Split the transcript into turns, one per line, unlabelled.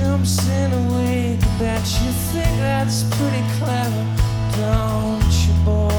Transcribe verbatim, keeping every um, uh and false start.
jumps in a wake. Bet you think that's pretty clever, don't you, boy?